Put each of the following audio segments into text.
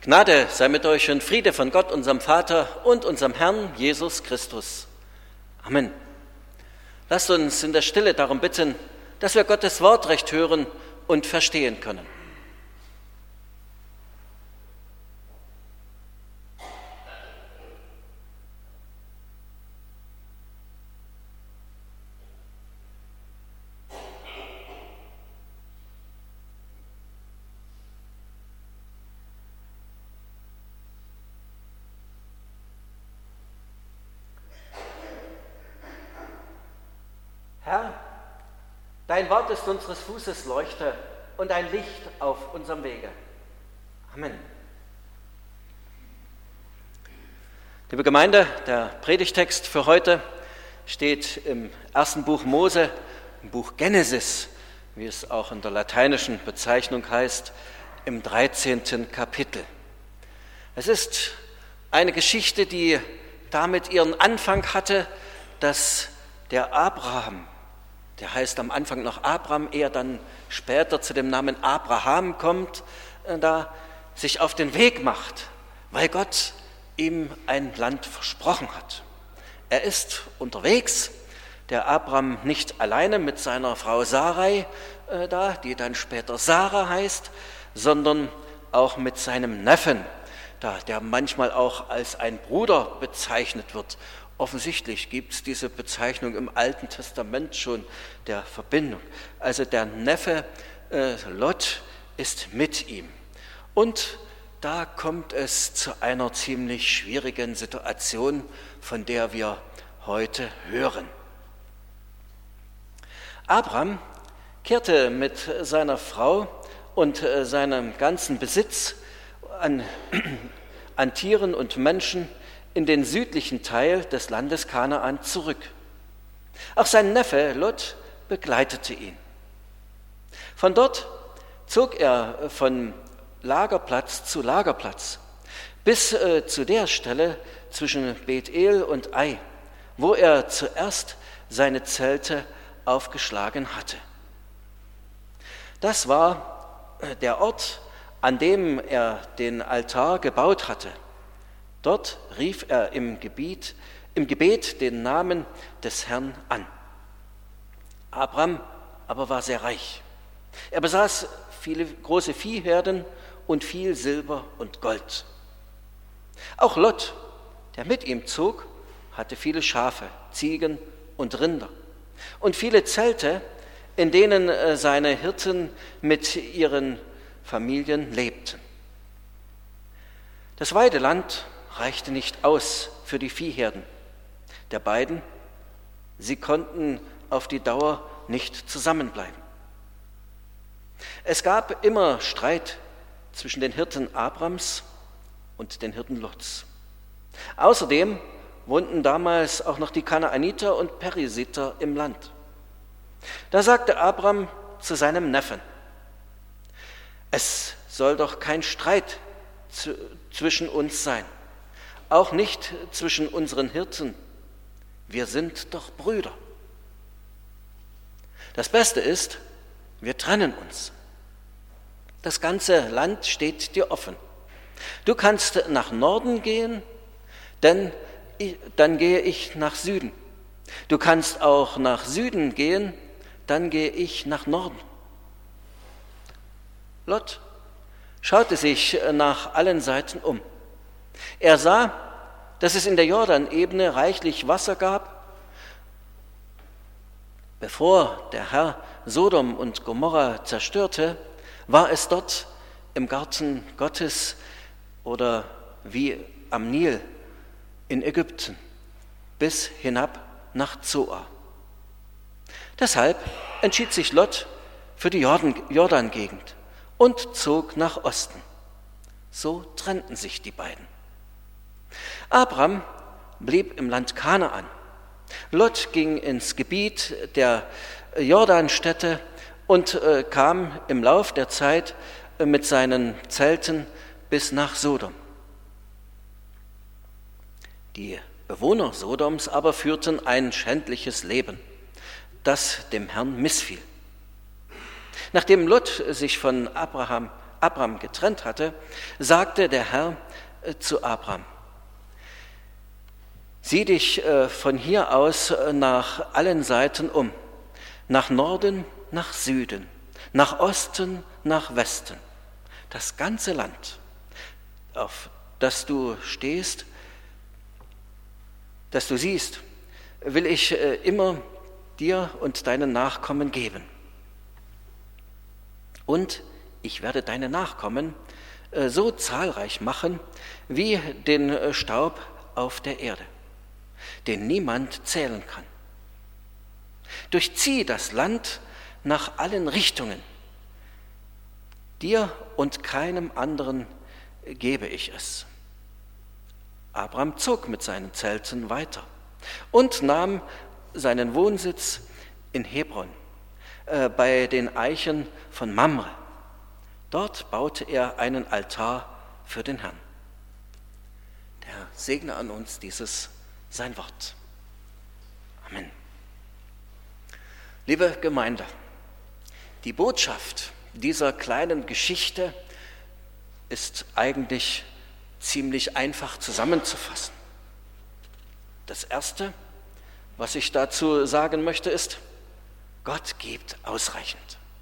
Gnade sei mit euch und Friede von Gott, unserem Vater und unserem Herrn Jesus Christus. Amen. Lasst uns in der Stille darum bitten, dass wir Gottes Wort recht hören und verstehen können. Herr, dein Wort ist unseres Fußes Leuchte und ein Licht auf unserem Wege. Amen. Liebe Gemeinde, der Predigtext für heute steht im ersten Buch Mose, im Buch Genesis, wie es auch in der lateinischen Bezeichnung heißt, im 13. Kapitel. Es ist eine Geschichte, die damit ihren Anfang hatte, dass der Abraham, der heißt am Anfang noch Abram, ehe er dann später zu dem Namen Abraham kommt, da sich auf den Weg macht, weil Gott ihm ein Land versprochen hat. Er ist unterwegs, der Abram nicht alleine mit seiner Frau Sarai die dann später Sarah heißt, sondern auch mit seinem Neffen, der manchmal auch als ein Bruder bezeichnet wird. Offensichtlich gibt es diese Bezeichnung im Alten Testament schon der Verbindung. Also der Neffe Lot ist mit ihm. Und da kommt es zu einer ziemlich schwierigen Situation, von der wir heute hören. Abram kehrte mit seiner Frau und seinem ganzen Besitz an Tieren und Menschen in den südlichen Teil des Landes Kanaan zurück. Auch sein Neffe Lot begleitete ihn. Von dort zog er von Lagerplatz zu Lagerplatz, bis zu der Stelle zwischen Bethel und Ai, wo er zuerst seine Zelte aufgeschlagen hatte. Das war der Ort, an dem er den Altar gebaut hatte. Dort rief er im Gebet den Namen des Herrn an. Abram aber war sehr reich. Er besaß viele große Viehherden und viel Silber und Gold. Auch Lot, der mit ihm zog, hatte viele Schafe, Ziegen und Rinder und viele Zelte, in denen seine Hirten mit ihren Familien lebten. Das Weideland reichte nicht aus für die Viehherden der beiden. Sie konnten auf die Dauer nicht zusammenbleiben. Es gab immer Streit zwischen den Hirten Abrams und den Hirten Lots. Außerdem wohnten damals auch noch die Kanaaniter und Perisiter im Land. Da sagte Abram zu seinem Neffen: Es soll doch kein Streit zwischen uns sein, auch nicht zwischen unseren Hirten. Wir sind doch Brüder. Das Beste ist, wir trennen uns. Das ganze Land steht dir offen. Du kannst nach Norden gehen, dann gehe ich nach Süden. Du kannst auch nach Süden gehen, dann gehe ich nach Norden. Lot schaute sich nach allen Seiten um. Er sah, dass es in der Jordanebene reichlich Wasser gab. Bevor der Herr Sodom und Gomorra zerstörte, war es dort im Garten Gottes oder wie am Nil in Ägypten bis hinab nach Zoar. Deshalb entschied sich Lot für die Jordan-Gegend und zog nach Osten. So trennten sich die beiden. Abram blieb im Land Kanaan. Lot ging ins Gebiet der Jordanstädte und kam im Lauf der Zeit mit seinen Zelten bis nach Sodom. Die Bewohner Sodoms aber führten ein schändliches Leben, das dem Herrn missfiel. Nachdem Lot sich von Abram Abram getrennt hatte, sagte der Herr zu Abram: Sieh dich von hier aus nach allen Seiten um, nach Norden, nach Süden, nach Osten, nach Westen. Das ganze Land, auf das du stehst, das du siehst, will ich immer dir und deinen Nachkommen geben. Und ich werde deine Nachkommen so zahlreich machen wie den Staub auf der Erde, den niemand zählen kann. Durchzieh das Land nach allen Richtungen. Dir und keinem anderen gebe ich es. Abram zog mit seinen Zelten weiter und nahm seinen Wohnsitz in Hebron bei den Eichen von Mamre. Dort baute er einen Altar für den Herrn. Der Herr segne an uns dieses sein Wort. Amen. Liebe Gemeinde, die Botschaft dieser kleinen Geschichte ist eigentlich ziemlich einfach zusammenzufassen. Das Erste, was ich dazu sagen möchte, ist: Gott gibt ausreichend.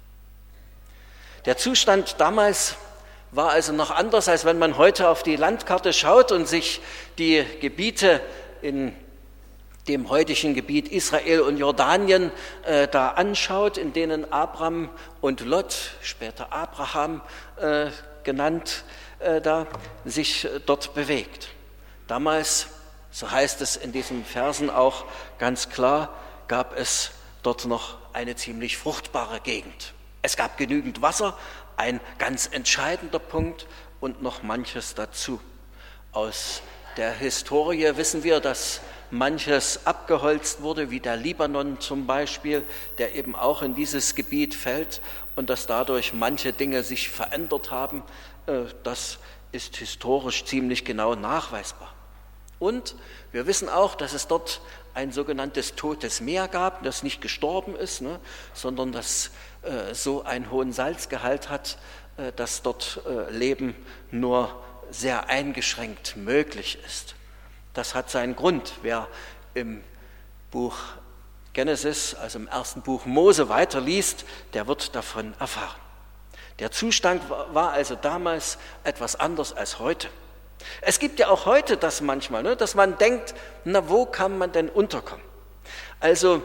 Der Zustand damals war also noch anders, als wenn man heute auf die Landkarte schaut und sich die Gebiete in dem heutigen Gebiet Israel und Jordanien da anschaut, in denen Abram und Lot, später Abraham genannt, da sich dort bewegt. Damals, so heißt es in diesen Versen auch ganz klar, gab es dort noch eine ziemlich fruchtbare Gegend. Es gab genügend Wasser, ein ganz entscheidender Punkt, und noch manches dazu. Aus der Historie wissen wir, dass manches abgeholzt wurde, wie der Libanon zum Beispiel, der eben auch in dieses Gebiet fällt, und dass dadurch manche Dinge sich verändert haben. Das ist historisch ziemlich genau nachweisbar. Und wir wissen auch, dass es dort ein sogenanntes Totes Meer gab, das nicht gestorben ist, sondern das so einen hohen Salzgehalt hat, dass dort Leben nur sehr eingeschränkt möglich ist. Das hat seinen Grund. Wer im Buch Genesis, also im ersten Buch Mose, weiterliest, der wird davon erfahren. Der Zustand war also damals etwas anders als heute. Es gibt ja auch heute das manchmal, dass man denkt, wo kann man denn unterkommen? Also,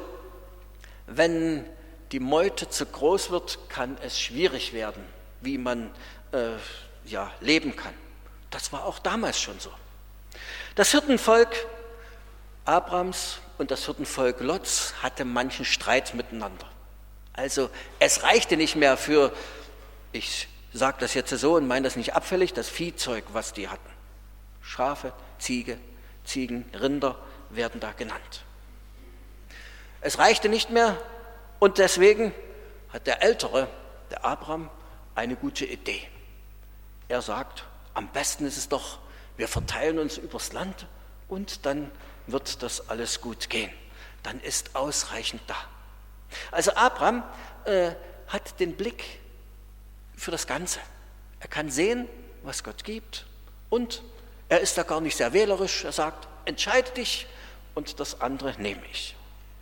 wenn die Meute zu groß wird, kann es schwierig werden, wie man leben kann. Das war auch damals schon so. Das Hirtenvolk Abrams und das Hirtenvolk Lots hatte manchen Streit miteinander. Also es reichte nicht mehr für, ich sage das jetzt so und meine das nicht abfällig, das Viehzeug, was die hatten. Schafe, Ziegen, Rinder werden da genannt. Es reichte nicht mehr, und deswegen hat der Ältere, der Abram, eine gute Idee. Er sagt, am besten ist es doch, wir verteilen uns übers Land und dann wird das alles gut gehen. Dann ist ausreichend da. Also Abram hat den Blick für das Ganze. Er kann sehen, was Gott gibt, und er ist da gar nicht sehr wählerisch. Er sagt, entscheide dich und das andere nehme ich.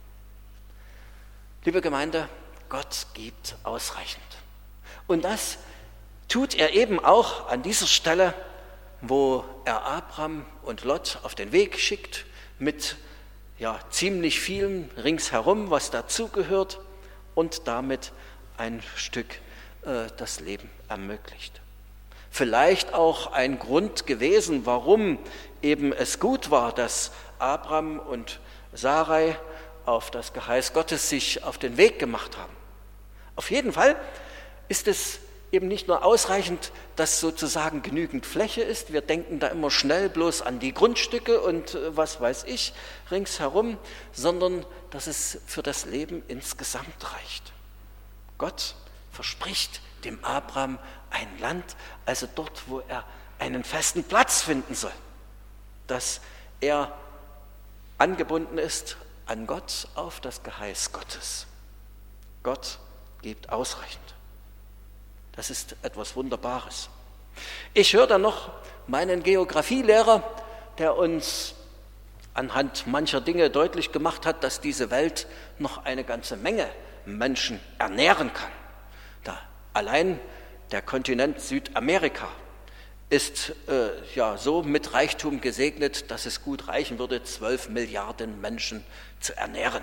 Liebe Gemeinde, Gott gibt ausreichend. Und das tut er eben auch an dieser Stelle, wo er Abram und Lot auf den Weg schickt, mit ziemlich vielen ringsherum, was dazugehört, und damit ein Stück das Leben ermöglicht. Vielleicht auch ein Grund gewesen, warum eben es gut war, dass Abram und Sarai auf das Geheiß Gottes sich auf den Weg gemacht haben. Auf jeden Fall ist es eben nicht nur ausreichend, dass sozusagen genügend Fläche ist. Wir denken da immer schnell bloß an die Grundstücke und was weiß ich ringsherum, sondern dass es für das Leben insgesamt reicht. Gott verspricht dem Abram ein Land, also dort, wo er einen festen Platz finden soll, dass er angebunden ist an Gott, auf das Geheiß Gottes. Gott gibt ausreichend. Das ist etwas Wunderbares. Ich höre dann noch meinen Geografielehrer, der uns anhand mancher Dinge deutlich gemacht hat, dass diese Welt noch eine ganze Menge Menschen ernähren kann. Da allein der Kontinent Südamerika ist so mit Reichtum gesegnet, dass es gut reichen würde, 12 Milliarden Menschen zu ernähren.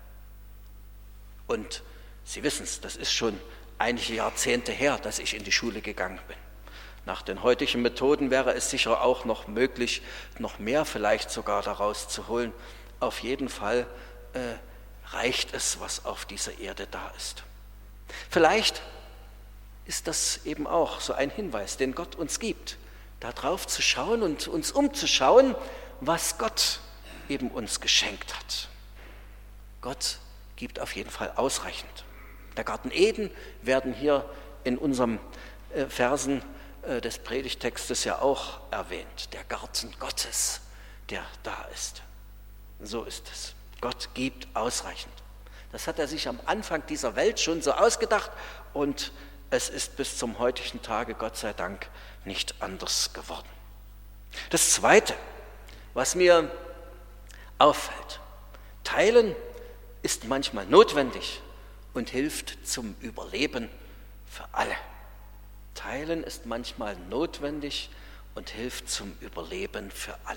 Und Sie wissen es, das ist schon einige Jahrzehnte her, dass ich in die Schule gegangen bin. Nach den heutigen Methoden wäre es sicher auch noch möglich, noch mehr vielleicht sogar daraus zu holen. Auf jeden Fall reicht es, was auf dieser Erde da ist. Vielleicht ist das eben auch so ein Hinweis, den Gott uns gibt, da drauf zu schauen und uns umzuschauen, was Gott eben uns geschenkt hat. Gott gibt auf jeden Fall ausreichend. Der Garten Eden werden hier in unseren Versen des Predigtextes ja auch erwähnt. Der Garten Gottes, der da ist. So ist es. Gott gibt ausreichend. Das hat er sich am Anfang dieser Welt schon so ausgedacht und es ist bis zum heutigen Tage, Gott sei Dank, nicht anders geworden. Das Zweite, was mir auffällt: Teilen ist manchmal notwendig und hilft zum Überleben für alle. Teilen ist manchmal notwendig und hilft zum Überleben für alle.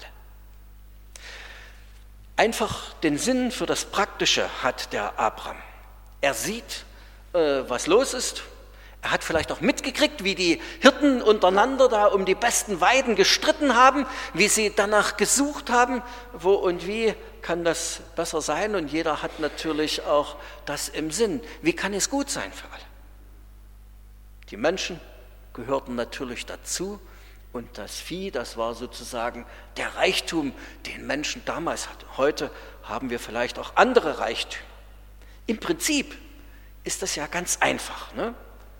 Einfach den Sinn für das Praktische hat der Abraham. Er sieht, was los ist. Er hat vielleicht auch mitgekriegt, wie die Hirten untereinander da um die besten Weiden gestritten haben, wie sie danach gesucht haben, wo und wie kann das besser sein. Und jeder hat natürlich auch das im Sinn. Wie kann es gut sein für alle? Die Menschen gehörten natürlich dazu und das Vieh, das war sozusagen der Reichtum, den Menschen damals hatten. Heute haben wir vielleicht auch andere Reichtümer. Im Prinzip ist das ja ganz einfach, ne?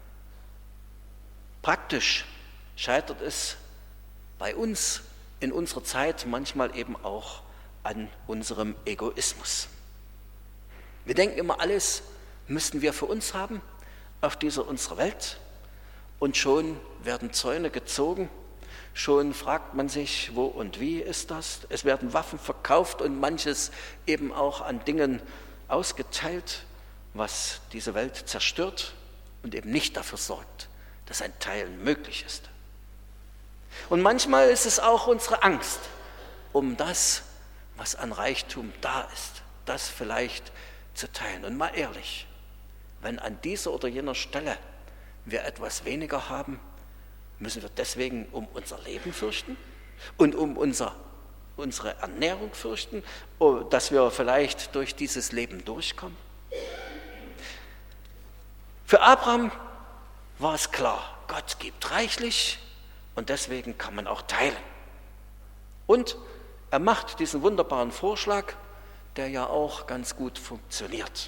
Praktisch scheitert es bei uns in unserer Zeit manchmal eben auch an unserem Egoismus. Wir denken immer, alles müssten wir für uns haben auf dieser unserer Welt und schon werden Zäune gezogen, schon fragt man sich, wo und wie ist das? Es werden Waffen verkauft und manches eben auch an Dingen ausgeteilt, was diese Welt zerstört und eben nicht dafür sorgt, dass ein Teilen möglich ist. Und manchmal ist es auch unsere Angst um das, was an Reichtum da ist, das vielleicht zu teilen. Und mal ehrlich, wenn an dieser oder jener Stelle wir etwas weniger haben, müssen wir deswegen um unser Leben fürchten und um unsere Ernährung fürchten, dass wir vielleicht durch dieses Leben durchkommen? Für Abraham war es klar, Gott gibt reichlich und deswegen kann man auch teilen. Und er macht diesen wunderbaren Vorschlag, der ja auch ganz gut funktioniert.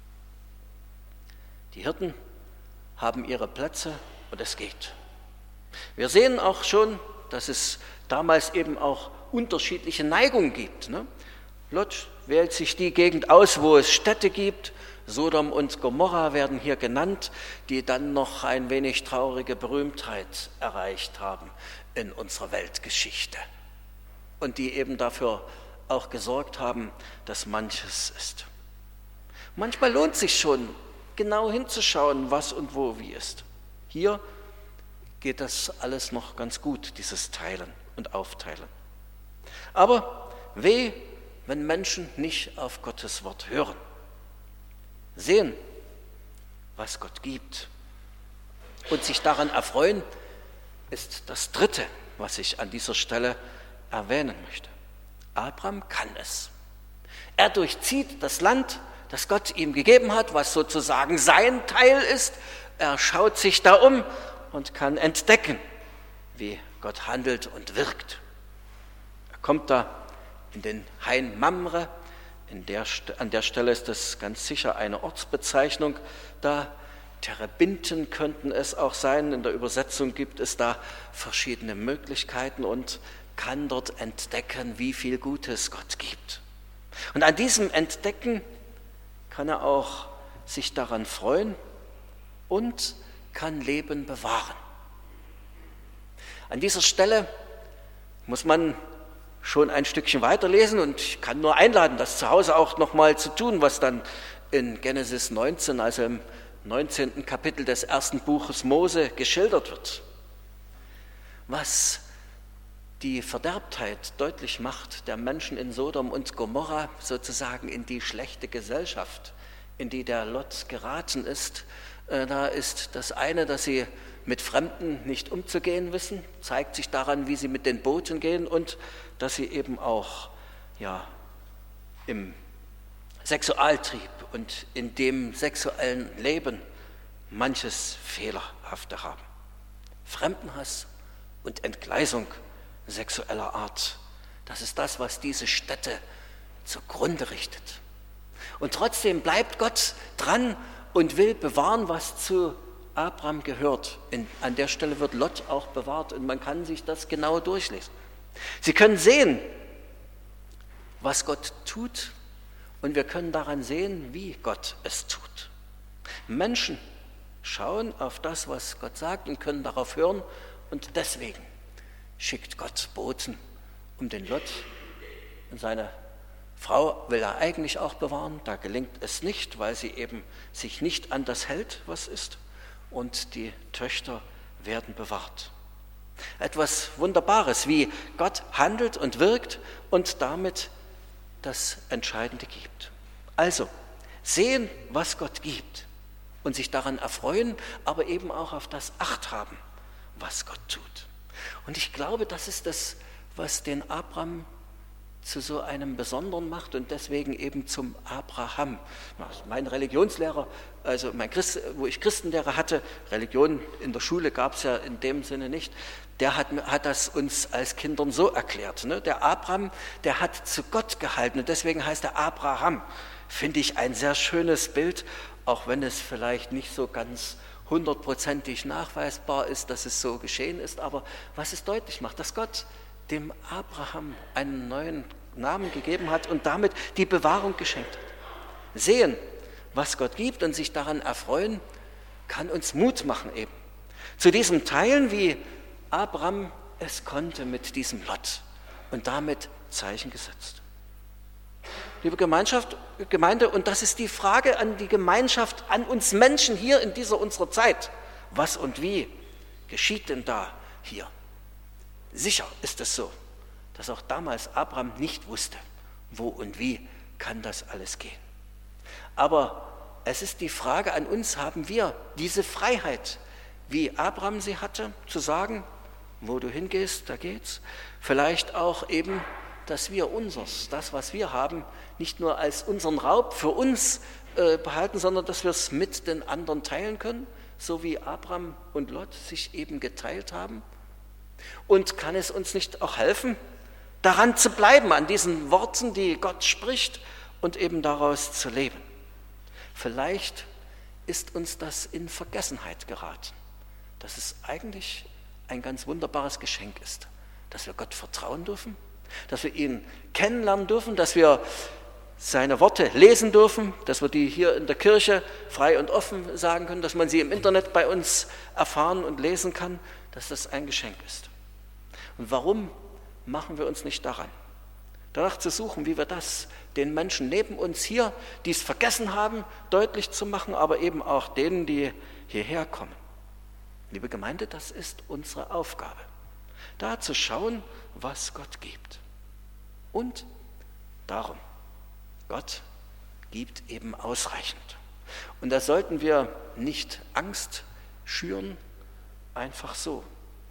Die Hirten haben ihre Plätze und es geht. Wir sehen auch schon, dass es damals eben auch unterschiedliche Neigungen gibt. Lot wählt sich die Gegend aus, wo es Städte gibt. Sodom und Gomorra werden hier genannt, die dann noch ein wenig traurige Berühmtheit erreicht haben in unserer Weltgeschichte und die eben dafür auch gesorgt haben, dass manches ist. Manchmal lohnt sich schon, genau hinzuschauen, was und wo wie ist. Hier geht das alles noch ganz gut, dieses Teilen und Aufteilen. Aber weh, wenn Menschen nicht auf Gottes Wort hören. Sehen, was Gott gibt und sich daran erfreuen, ist das Dritte, was ich an dieser Stelle erwähnen möchte. Abraham kann es. Er durchzieht das Land, das Gott ihm gegeben hat, was sozusagen sein Teil ist. Er schaut sich da um und kann entdecken, wie Gott handelt und wirkt. Er kommt da in den Hain Mamre. An der Stelle ist das ganz sicher eine Ortsbezeichnung. Da Terebinten könnten es auch sein. In der Übersetzung gibt es da verschiedene Möglichkeiten und kann dort entdecken, wie viel Gutes Gott gibt. Und an diesem Entdecken kann er auch sich daran freuen und kann Leben bewahren. An dieser Stelle muss man schon ein Stückchen weiterlesen und ich kann nur einladen, das zu Hause auch nochmal zu tun, was dann in Genesis 19, also im 19. Kapitel des ersten Buches Mose geschildert wird. Was die Verderbtheit deutlich macht der Menschen in Sodom und Gomorra, sozusagen in die schlechte Gesellschaft, in die der Lot geraten ist. Da ist das eine, dass sie mit Fremden nicht umzugehen wissen, zeigt sich daran, wie sie mit den Booten gehen und dass sie eben auch im Sexualtrieb und in dem sexuellen Leben manches Fehlerhafte haben. Fremdenhass und Entgleisung sexueller Art, das ist das, was diese Städte zugrunde richtet. Und trotzdem bleibt Gott dran und will bewahren, was zu Abraham gehört. An der Stelle wird Lot auch bewahrt und man kann sich das genau durchlesen. Sie können sehen, was Gott tut und wir können daran sehen, wie Gott es tut. Menschen schauen auf das, was Gott sagt und können darauf hören und deswegen schickt Gott Boten, um den Lot und seine Frau will er eigentlich auch bewahren, da gelingt es nicht, weil sie eben sich nicht an das hält, was ist, und die Töchter werden bewahrt. Etwas Wunderbares, wie Gott handelt und wirkt und damit das Entscheidende gibt. Also sehen, was Gott gibt und sich daran erfreuen, aber eben auch auf das Acht haben, was Gott tut. Und ich glaube, das ist das, was den Abraham zu so einem Besonderen macht und deswegen eben zum Abraham. Mein Religionslehrer, also wo ich Christenlehre hatte, Religion in der Schule gab es ja in dem Sinne nicht, der hat das uns als Kindern so erklärt. Ne? Der Abraham, der hat zu Gott gehalten und deswegen heißt er Abraham. Finde ich ein sehr schönes Bild, auch wenn es vielleicht nicht so ganz 100%ig nachweisbar ist, dass es so geschehen ist, aber was es deutlich macht, dass Gott dem Abraham einen neuen Namen gegeben hat und damit die Bewahrung geschenkt hat. Sehen, was Gott gibt und sich daran erfreuen, kann uns Mut machen eben. Zu diesem Teilen, wie Abraham es konnte mit diesem Lot und damit Zeichen gesetzt. Liebe Gemeinde, und das ist die Frage an die Gemeinschaft, an uns Menschen hier in dieser unserer Zeit. Was und wie geschieht denn da hier? Sicher ist es so, dass auch damals Abraham nicht wusste, wo und wie kann das alles gehen. Aber es ist die Frage an uns, haben wir diese Freiheit, wie Abraham sie hatte, zu sagen, wo du hingehst, da geht's. Vielleicht auch eben, dass wir das, was wir haben, nicht nur als unseren Raub für uns behalten, sondern dass wir es mit den anderen teilen können, so wie Abraham und Lot sich eben geteilt haben. Und kann es uns nicht auch helfen, daran zu bleiben, an diesen Worten, die Gott spricht und eben daraus zu leben? Vielleicht ist uns das in Vergessenheit geraten, dass es eigentlich ein ganz wunderbares Geschenk ist, dass wir Gott vertrauen dürfen, dass wir ihn kennenlernen dürfen, dass wir seine Worte lesen dürfen, dass wir die hier in der Kirche frei und offen sagen können, dass man sie im Internet bei uns erfahren und lesen kann, dass das ein Geschenk ist. Und warum machen wir uns nicht daran, danach zu suchen, wie wir das den Menschen neben uns hier, die es vergessen haben, deutlich zu machen, aber eben auch denen, die hierher kommen. Liebe Gemeinde, das ist unsere Aufgabe, da zu schauen, was Gott gibt. Und darum, Gott gibt eben ausreichend. Und da sollten wir nicht Angst schüren, einfach so.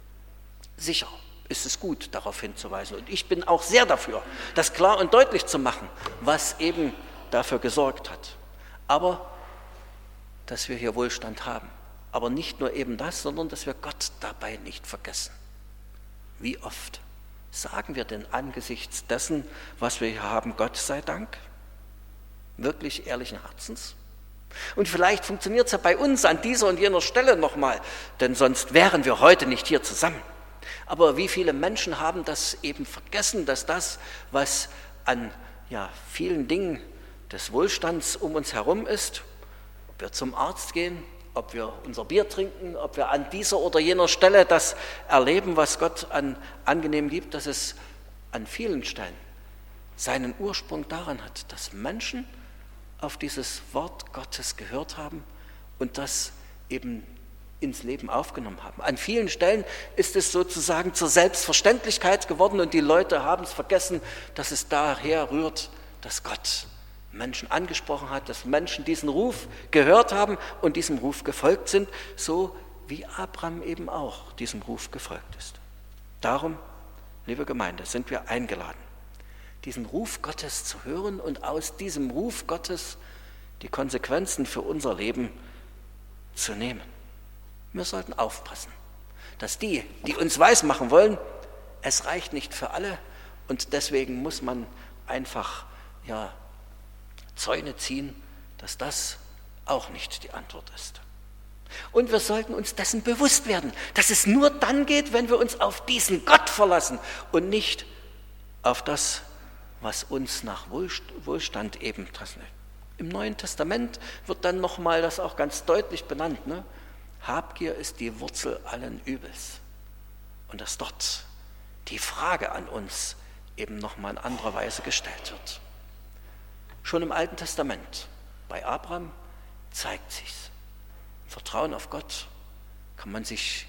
Sicher ist es gut, darauf hinzuweisen. Und ich bin auch sehr dafür, das klar und deutlich zu machen, was eben dafür gesorgt hat. Aber, dass wir hier Wohlstand haben. Aber nicht nur eben das, sondern dass wir Gott dabei nicht vergessen. Wie oft sagen wir denn angesichts dessen, was wir hier haben, Gott sei Dank? Wirklich ehrlichen Herzens? Und vielleicht funktioniert es ja bei uns an dieser und jener Stelle nochmal, denn sonst wären wir heute nicht hier zusammen. Aber wie viele Menschen haben das eben vergessen, dass das, was an vielen Dingen des Wohlstands um uns herum ist, ob wir zum Arzt gehen, ob wir unser Bier trinken, ob wir an dieser oder jener Stelle das erleben, was Gott an angenehm gibt, dass es an vielen Stellen seinen Ursprung daran hat, dass Menschen auf dieses Wort Gottes gehört haben und das eben ins Leben aufgenommen haben. An vielen Stellen ist es sozusagen zur Selbstverständlichkeit geworden und die Leute haben es vergessen, dass es daher rührt, dass Gott Menschen angesprochen hat, dass Menschen diesen Ruf gehört haben und diesem Ruf gefolgt sind, so wie Abraham eben auch diesem Ruf gefolgt ist. Darum, liebe Gemeinde, sind wir eingeladen, diesen Ruf Gottes zu hören und aus diesem Ruf Gottes die Konsequenzen für unser Leben zu nehmen. Wir sollten aufpassen, dass die uns weismachen wollen, es reicht nicht für alle und deswegen muss man einfach Zäune ziehen, dass das auch nicht die Antwort ist. Und wir sollten uns dessen bewusst werden, dass es nur dann geht, wenn wir uns auf diesen Gott verlassen und nicht auf das, was uns nach Wohlstand eben trägt. Im Neuen Testament wird dann nochmal das auch ganz deutlich benannt, ne? Habgier ist die Wurzel allen Übels. Und dass dort die Frage an uns eben nochmal in anderer Weise gestellt wird. Schon im Alten Testament, bei Abraham, zeigt sich's. Im Vertrauen auf Gott kann man sich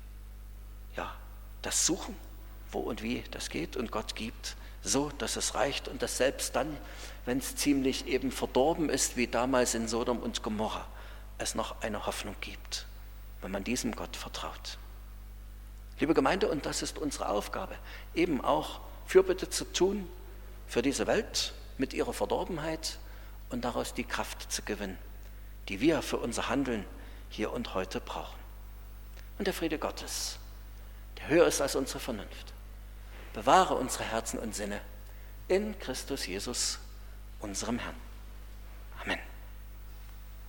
das suchen, wo und wie das geht, und Gott gibt so, dass es reicht und dass selbst dann, wenn es ziemlich eben verdorben ist, wie damals in Sodom und Gomorra, es noch eine Hoffnung gibt, wenn man diesem Gott vertraut. Liebe Gemeinde, und das ist unsere Aufgabe, eben auch Fürbitte zu tun für diese Welt mit ihrer Verdorbenheit und daraus die Kraft zu gewinnen, die wir für unser Handeln hier und heute brauchen. Und der Friede Gottes, der höher ist als unsere Vernunft, bewahre unsere Herzen und Sinne in Christus Jesus, unserem Herrn.